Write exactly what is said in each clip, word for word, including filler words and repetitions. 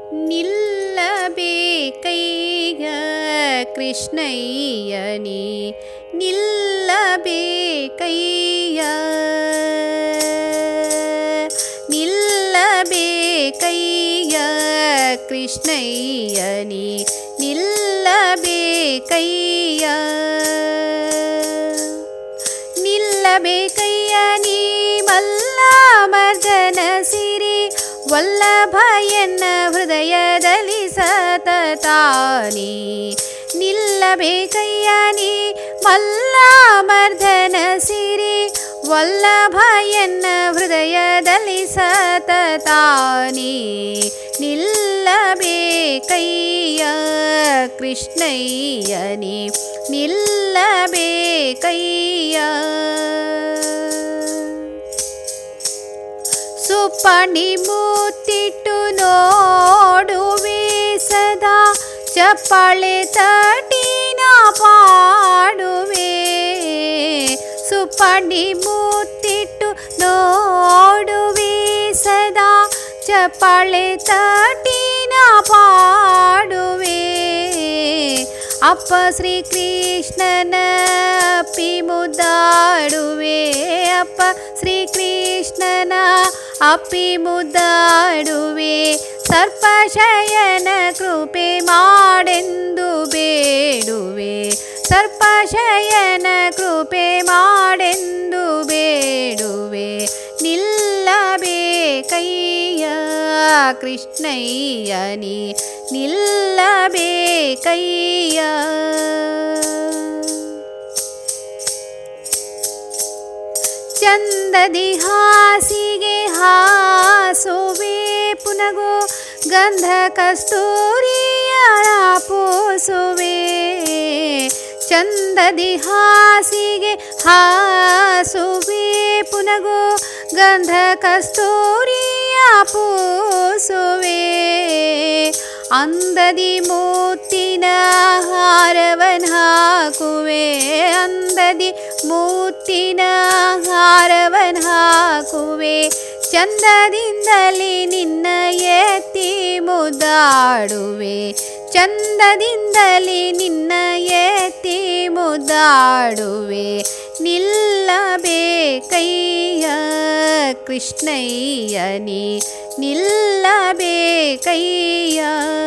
ನಿಲ್ಲಬೇಕಯ್ಯ ಕೃಷ್ಣಯ್ಯ ನೀ ನಿಲ್ಲಬೇಕಯ್ಯ ನಿಲ್ಲಬೇಕಯ್ಯ ಕೃಷ್ಣಯ್ಯ ನೀ ನಿಲ್ಲಬೇಕಯ್ಯ ನಿಲ್ಲಬೇಕಯ್ಯ ನೀ ಮಲ್ಲಮರ್ದನ ಸಿರಿ ವಲ್ಲಭ ಎನ್ನ ಹೃದಯದಲ್ಲಿ ಸತತಾನಿ ನಿಲ್ಲಬೇಕಯ್ಯ ನೀ ಮಲ್ಲಮರ್ದನ ಸಿರಿ ವಲ್ಲಭ ಎನ್ನ ಹೃದಯದಲ್ಲಿ ಸತತಾನಿ ನಿಲ್ಲಬೇಕಯ್ಯ ಕೃಷ್ಣಯ್ಯ ನೀ ನಿಲ್ಲಬೇಕಯ್ಯ ಸುಪ್ಪಣಿ ಮುತ್ತಿಟ್ಟು ನೋಡುವೆ ಸದಾ ಚಪ್ಪಾಳೆ ತಟಿನ ಪಾಡುವೆ ಸುಪ್ಪಣಿ ಮುತ್ತಿಟ್ಟು ನೋಡುವೆ ಸದಾ ಚಪ್ಪಾಳೆ ತಟಿನ ಪಾಡುವೆ ಅಪ್ಪ ಶ್ರೀಕೃಷ್ಣನ ಅಪ್ಪಿ ಮುದ್ದಾಡುವೆ ಅಪ್ಪ ಶ್ರೀಕೃಷ್ಣನ ಅಪ್ಪಿ ಮುದ್ದಾಡುವೆ ಸರ್ಪಶಯನ ಕೃಪೆ ಮಾಡೆಂದು ಬೇಡುವೆ ಸರ್ಪಶಯನ ಕೃಪೆ ಮಾಡೆಂದು ಬೇಡುವೆ ನಿಲ್ಲಬೇಕಯ್ಯ ಕೃಷ್ಣಯ್ಯ ನೀ ನಿಲ್ಲಬೇಕಯ್ಯ ಚಂದದಿ ಹಾಸಿಗೆ ಹಾಸುವೆ ಪುನಗೋ ಗಂಧ ಕಸ್ತೂರಿಯ ಪೂಸುವೆ ಚಂದದಿ ಹಾಸಿಗೆ ಹಾಸುವೆ ಪುನಗೋ ಗಂಧ ಕಸ್ತೂರಿಯ ಪೂಸುವೆ ಅಂದದಿ ಮುತ್ತಿನ ಹಾರವನ್ ಹಾಕುವೆ ಅಂದದಿ ಮುತ್ತಿನ ಹಾರವನ್ ಹಾಕುವೆ ಚಂದದಿಂದಲೇ ನಿನ್ನ ಎತ್ತಿ ಮುದ್ದಾಡುವೆ ಚಂದದಿಂದಲೇ ನಿನ್ನ ಎತ್ತಿ ಮುದ್ದಾಡುವೆ ನಿಲ್ಲಬೇಕಯ್ಯ ಕೃಷ್ಣಯ್ಯ ನೀ ನಿಲ್ಲಬೇಕಯ್ಯ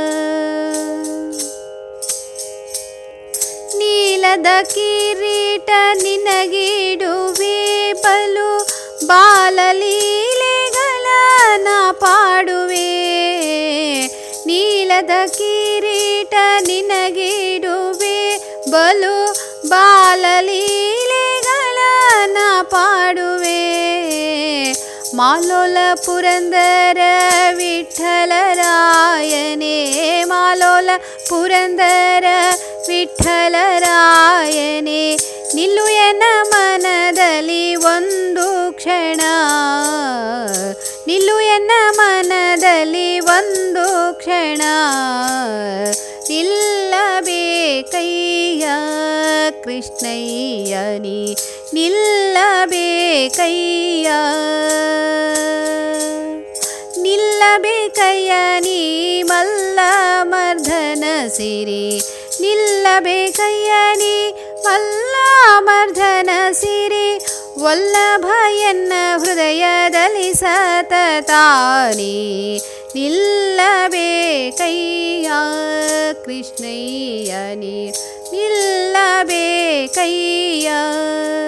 ನೀಲದ ಕಿರೀಟ ನಿನಗಿಡುವೆ ಬಲು ಬಾಲಲೀಲೆಗಳನ ಪಾಡುವೆ ನೀಲದ ಕಿರೀಟ ನಿನಗಿಡುವೆ ಬಲು ಬಾಲಲೀಲೆಗಳನ ಪಾಡುವೆ ಮಾಲೋಲ ಪುರಂದರ ವಿಠ್ಠಲರಾಯನೇ ಮಾಲೋಲ ಪುರಂದರ ವಿಠ್ಠಲರಾಯನೇ ನಿಲ್ಲು ಎನ್ನ ಮನದಲ್ಲಿ ಒಂದು ಕ್ಷಣ ನಿಲ್ಲು ಎನ್ನ ಮನದಲ್ಲಿ ಒಂದು ಕ್ಷಣ ನಿಲ್ಲಬೇಕಯ್ಯ ಕೃಷ್ಣಯ್ಯ ನೀ ನಿಲ್ಲಬೇಕಯ್ಯ ನಿಲ್ಲಬೇಕಯ್ಯ ನೀ ಮಲ್ಲಮರ್ದನ ಸಿರಿ ನಿಲ್ಲಬೇಕಯ್ಯ ನೀ ಮಲ್ಲಮರ್ದನ ಸಿರಿ ವಲ್ಲಭ ಎನ್ನ ಹೃದಯದಲ್ಲಿ ಸತತಾನಿ ನಿಲ್ಲಬೇಕಯ್ಯ ಕೃಷ್ಣಯ್ಯ ನೀ ನಿಲ್ಲಬೇಕಯ್ಯ